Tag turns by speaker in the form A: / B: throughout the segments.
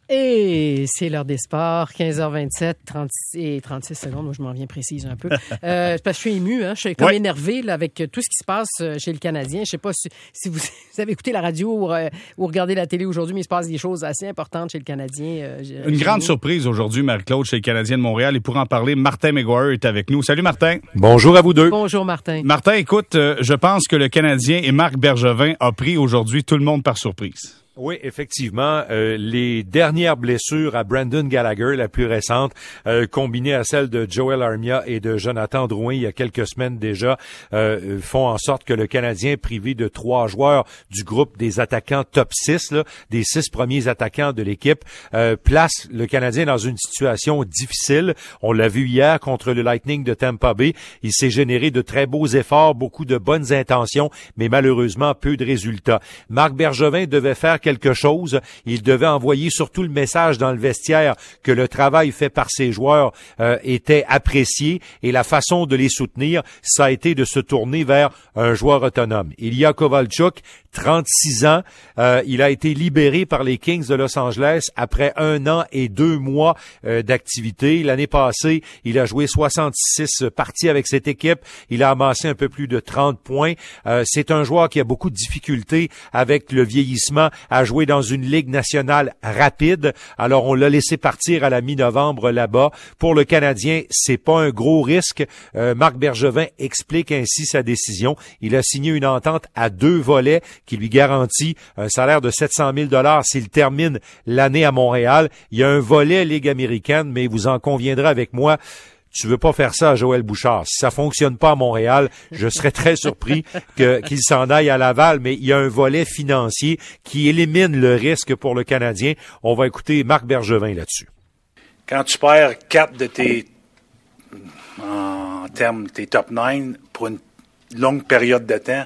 A: Et c'est l'heure des sports, 15h27, 36 secondes. Moi, je m'en viens précise un peu. Parce que je suis ému, hein? Je suis comme énervé là, avec tout ce qui se passe chez le Canadien. Je ne sais pas si vous avez écouté la radio ou regardé la télé aujourd'hui, mais il se passe des choses assez importantes chez le Canadien.
B: Une grande surprise aujourd'hui, Marie-Claude, chez le Canadien de Montréal. Et pour en parler, Martin McGuire est avec nous. Salut, Martin.
C: Bonjour à vous deux.
A: Bonjour, Martin.
B: Martin, écoute, je pense que le Canadien et Marc Bergevin a pris aujourd'hui tout le monde par surprise.
C: Oui, effectivement, les dernières blessures à Brendan Gallagher, la plus récente, combinées à celles de Joel Armia et de Jonathan Drouin il y a quelques semaines déjà, font en sorte que le Canadien, privé de 3 joueurs du groupe des attaquants top 6, là, des 6 premiers attaquants de l'équipe, place le Canadien dans une situation difficile. On l'a vu hier contre le Lightning de Tampa Bay. Il s'est généré de très beaux efforts, beaucoup de bonnes intentions, mais malheureusement peu de résultats. Marc Bergevin devait faire quelque chose. Il devait envoyer surtout le message dans le vestiaire que le travail fait par ses joueurs était apprécié et la façon de les soutenir, ça a été de se tourner vers un joueur autonome. Ilya Kovalchuk, 36 ans, il a été libéré par les Kings de Los Angeles après 1 an et 2 mois d'activité. L'année passée, il a joué 66 parties avec cette équipe. Il a amassé un peu plus de 30 points. C'est un joueur qui a beaucoup de difficultés avec le vieillissement à jouer dans une ligue nationale rapide. Alors, on l'a laissé partir à la mi-novembre là-bas. Pour le Canadien, c'est pas un gros risque. Marc Bergevin explique ainsi sa décision. Il a signé une entente à 2 volets qui lui garantit un salaire de 700 000 $ s'il termine l'année à Montréal. Il y a un volet Ligue américaine, mais vous en conviendrez avec moi, tu veux pas faire ça à Joël Bouchard. Si ça fonctionne pas à Montréal, je serais très surpris qu'il s'en aille à Laval, mais il y a un volet financier qui élimine le risque pour le Canadien. On va écouter Marc Bergevin là-dessus.
D: Quand tu perds 4 de tes top 9 pour une longue période de temps,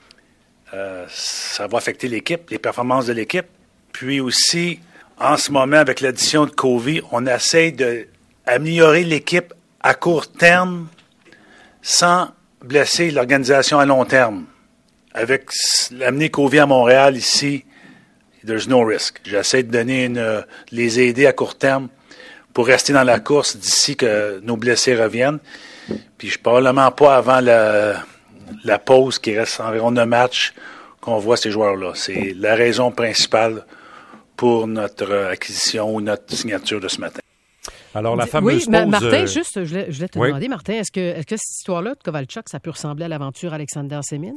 D: ça va affecter l'équipe, les performances de l'équipe. Puis aussi, en ce moment, avec l'addition de Covey, on essaie d'améliorer l'équipe à court terme sans blesser l'organisation à long terme. Avec l'amener Covey à Montréal ici, there's no risk. J'essaie de les aider à court terme pour rester dans la course d'ici que nos blessés reviennent. Puis je suis probablement pas avant la pause qui reste environ 9 matchs qu'on voit ces joueurs-là. C'est la raison principale pour notre acquisition ou notre signature de ce matin.
C: Alors, la fameuse pause...
A: Martin, juste, je voulais te demander, Martin, est-ce que cette histoire-là de Kovalchuk, ça peut ressembler à l'aventure Alexander Semin?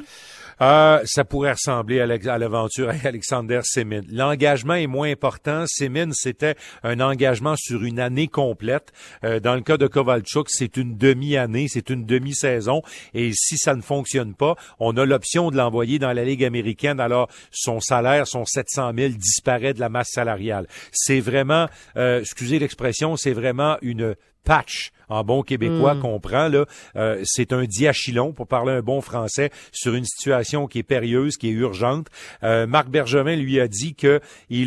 C: Ça pourrait ressembler à l'aventure Alexander Semin. L'engagement est moins important. Semin, c'était un engagement sur une année complète. Dans le cas de Kovalchuk, c'est une demi-année, c'est une demi-saison. Et si ça ne fonctionne pas, on a l'option de l'envoyer dans la Ligue américaine. Alors, son salaire, son 700 000 disparaît de la masse salariale. C'est vraiment, excusez l'expression, c'est vraiment une patch en bon québécois qu'on prend là, c'est un diachylon pour parler un bon français sur une situation qui est périlleuse, qui est urgente. Marc Bergevin lui a dit que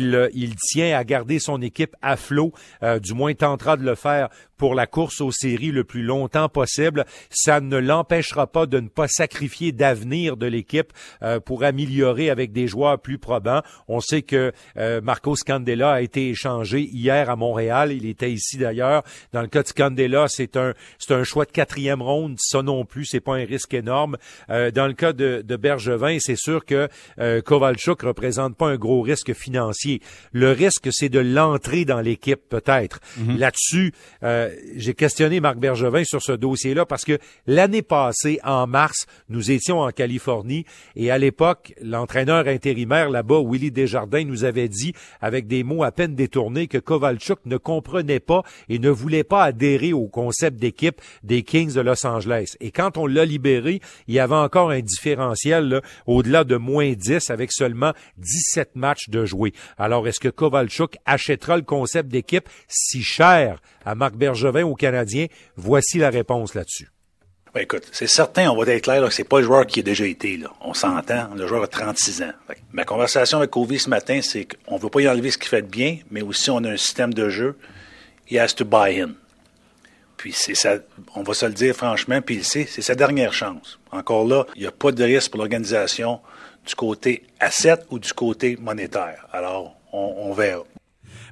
C: il tient à garder son équipe à flot, du moins tentera de le faire pour la course aux séries le plus longtemps possible. Ça ne l'empêchera pas de ne pas sacrifier d'avenir de l'équipe pour améliorer avec des joueurs plus probants. On sait que Marco Scandella a été échangé hier à Montréal. Il était ici d'ailleurs. Dans le cas de Scandella, c'est un choix de 4e ronde. Ça non plus, c'est pas un risque énorme. Dans le cas de Bergevin, c'est sûr que Kovalchuk représente pas un gros risque financier. Le risque, c'est de l'entrée dans l'équipe, peut-être. Là-dessus, j'ai questionné Marc Bergevin sur ce dossier-là parce que l'année passée, en mars, nous étions en Californie et à l'époque, l'entraîneur intérimaire là-bas, Willie Desjardins, nous avait dit, avec des mots à peine détournés, que Kovalchuk ne comprenait pas et ne voulait pas adhérer au concept d'équipe des Kings de Los Angeles. Et quand on l'a libéré, il y avait encore un différentiel là, au-delà de -10 avec seulement 17 matchs de jouer. Alors, est-ce que Kovalchuk achètera le concept d'équipe si cher à Marc Bergevin au Canadien? Voici la réponse là-dessus.
D: Oui, écoute, c'est certain, on va être clair, là, que c'est pas le joueur qui a déjà été, là. On s'entend, le joueur a 36 ans. Ma conversation avec Covey ce matin, c'est qu'on veut pas y enlever ce qu'il fait de bien, mais aussi on a un système de jeu. He has to buy in. Puis c'est ça, on va se le dire franchement, puis il sait, c'est sa dernière chance. Encore là, il n'y a pas de risque pour l'organisation du côté asset ou du côté monétaire. Alors, on verra.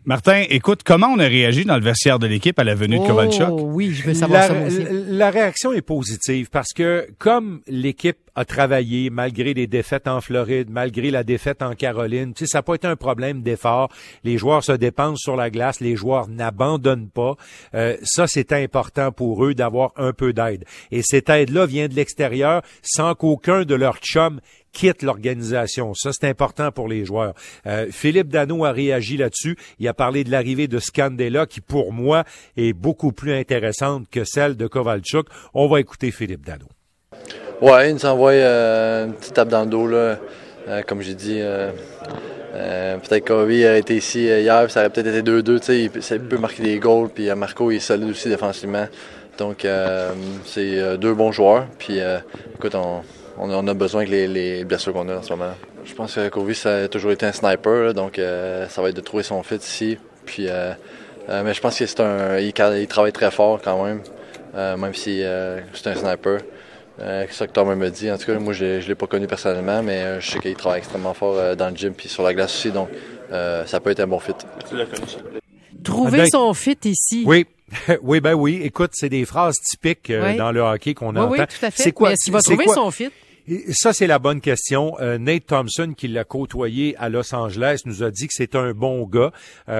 B: Martin, écoute, comment on a réagi dans le vestiaire de l'équipe à la venue de Kovalchuk?
A: Oui, je veux savoir ça moi aussi.
C: La réaction est positive parce que comme l'équipe a travaillé malgré les défaites en Floride, malgré la défaite en Caroline, tu sais, ça n'a pas été un problème d'effort. Les joueurs se dépensent sur la glace, les joueurs n'abandonnent pas. Ça, c'est important pour eux d'avoir un peu d'aide. Et cette aide-là vient de l'extérieur sans qu'aucun de leurs chums quitte l'organisation. Ça, c'est important pour les joueurs. Philippe Danault a réagi là-dessus. Il a parlé de l'arrivée de Scandella qui, pour moi, est beaucoup plus intéressante que celle de Kovalchuk. On va écouter Philippe Danault.
E: Ouais, il nous envoie une petite tape dans le dos, là. Comme j'ai dit, peut-être Kobe a été ici hier, ça aurait peut-être été 2-2. Tu sais, il peut marquer des goals, puis Marco il est solide aussi défensivement. Donc, c'est deux bons joueurs. Puis, écoute, on a besoin que les blessures qu'on a en ce moment. Je pense que Kobe, ça a toujours été un sniper, là, donc ça va être de trouver son fit ici. Puis, mais je pense que il travaille très fort quand même si c'est un sniper. C'est ça que Tom me dit. En tout cas, moi, je l'ai pas connu personnellement, mais je sais qu'il travaille extrêmement fort dans le gym puis sur la glace aussi, donc ça peut être un bon fit. Tu l'as connu, ça?
A: Trouver son fit ici.
C: Oui. Oui. Écoute, c'est des phrases typiques dans le hockey qu'on entend.
A: Oui, tout à fait.
C: C'est quoi?
A: Mais est-ce qu'il va trouver son fit?
C: Ça, c'est la bonne question. Nate Thompson, qui l'a côtoyé à Los Angeles, nous a dit que c'est un bon gars.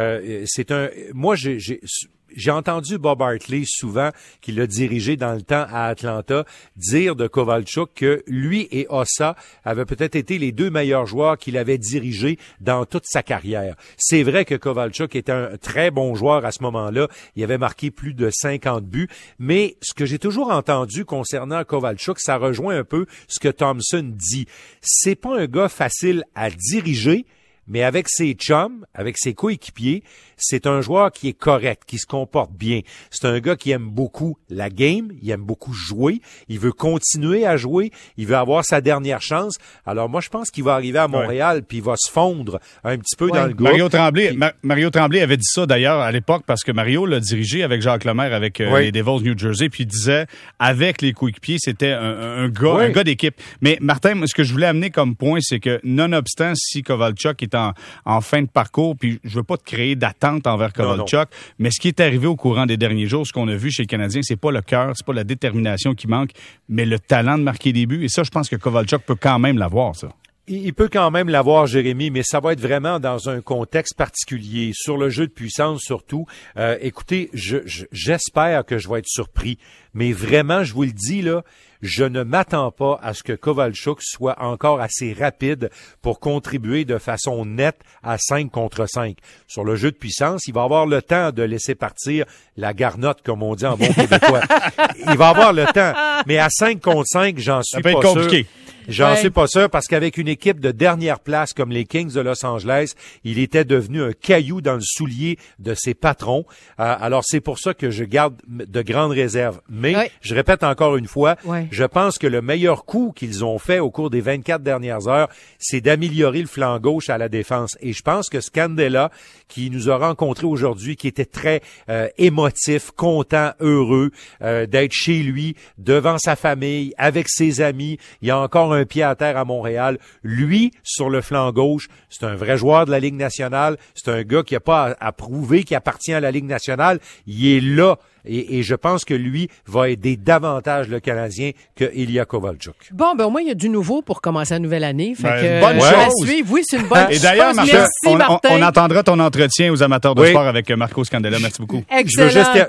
C: Moi, j'ai entendu Bob Hartley souvent, qui l'a dirigé dans le temps à Atlanta, dire de Kovalchuk que lui et Hossa avaient peut-être été les deux meilleurs joueurs qu'il avait dirigés dans toute sa carrière. C'est vrai que Kovalchuk était un très bon joueur à ce moment-là. Il avait marqué plus de 50 buts. Mais ce que j'ai toujours entendu concernant Kovalchuk, ça rejoint un peu ce que Thompson dit. C'est pas un gars facile à diriger, mais avec ses chums, avec ses coéquipiers, c'est un joueur qui est correct, qui se comporte bien. C'est un gars qui aime beaucoup la game, il aime beaucoup jouer, il veut continuer à jouer, il veut avoir sa dernière chance. Alors moi, je pense qu'il va arriver à Montréal puis il va se fondre un petit peu dans le groupe.
B: Mario Tremblay avait dit ça d'ailleurs à l'époque parce que Mario l'a dirigé avec Jacques Lemaire, avec les Devils New Jersey, puis il disait avec les coéquipiers, c'était un gars d'équipe. Mais Martin, ce que je voulais amener comme point, c'est que nonobstant si Kovalchuk est en fin de parcours, puis je veux pas te créer d'attente envers Kovalchuk, mais ce qui est arrivé au courant des derniers jours, ce qu'on a vu chez le Canadien, c'est pas le cœur, c'est pas la détermination qui manque, mais le talent de marquer des buts. Et ça, je pense que Kovalchuk peut quand même l'avoir, ça.
C: Il peut quand même l'avoir, Jérémy, mais ça va être vraiment dans un contexte particulier, sur le jeu de puissance surtout. Écoutez, j'espère que je vais être surpris, mais vraiment, je vous le dis, là, je ne m'attends pas à ce que Kovalchuk soit encore assez rapide pour contribuer de façon nette à 5 contre 5. Sur le jeu de puissance, il va avoir le temps de laisser partir la garnotte, comme on dit en bon québécois. Il va avoir le temps, mais à 5 contre 5, j'en suis pas sûr. Ça peut être compliqué. J'en suis pas sûr parce qu'avec une équipe de dernière place comme les Kings de Los Angeles, il était devenu un caillou dans le soulier de ses patrons. Alors c'est pour ça que je garde de grandes réserves. Mais je répète encore une fois, je pense que le meilleur coup qu'ils ont fait au cours des 24 dernières heures, c'est d'améliorer le flanc gauche à la défense. Et je pense que Scandella, qui nous a rencontrés aujourd'hui, qui était très émotif, content, heureux d'être chez lui, devant sa famille, avec ses amis, il y a encore un pied à terre à Montréal. Lui, sur le flanc gauche, c'est un vrai joueur de la Ligue nationale. C'est un gars qui n'a pas à prouver qu'il appartient à la Ligue nationale. Il est là. Et je pense que lui va aider davantage le Canadien que Ilya Kovalchuk.
A: Bon, au moins, il y a du nouveau pour commencer la nouvelle année. Fait que,
B: bonne chose.
A: Suivre. Oui, c'est une bonne chose.
B: Et d'ailleurs,
A: Martin,
B: on entendra ton entretien aux amateurs de sport avec Marco Scandella. Merci beaucoup.
A: Excellent.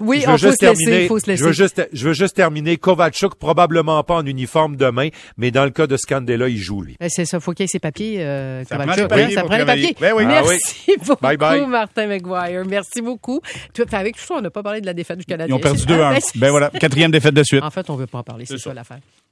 C: Je veux juste terminer. Kovalchuk, probablement pas en uniforme demain, mais dans le cas de Scandella, il joue, lui.
A: C'est ça. Faut qu'il y ait ses papiers,
B: Kovalchuk.
A: Ça prend les papiers.
B: Oui.
A: Merci beaucoup,
B: bye.
A: Martin McGuire. Merci beaucoup. Avec tout ça, on n'a pas parlé de la défaite du Canadien.
B: Ils ont perdu 2-1. Ben voilà, 4e défaite de suite.
A: En fait, on ne veut pas en parler, c'est ça l'affaire.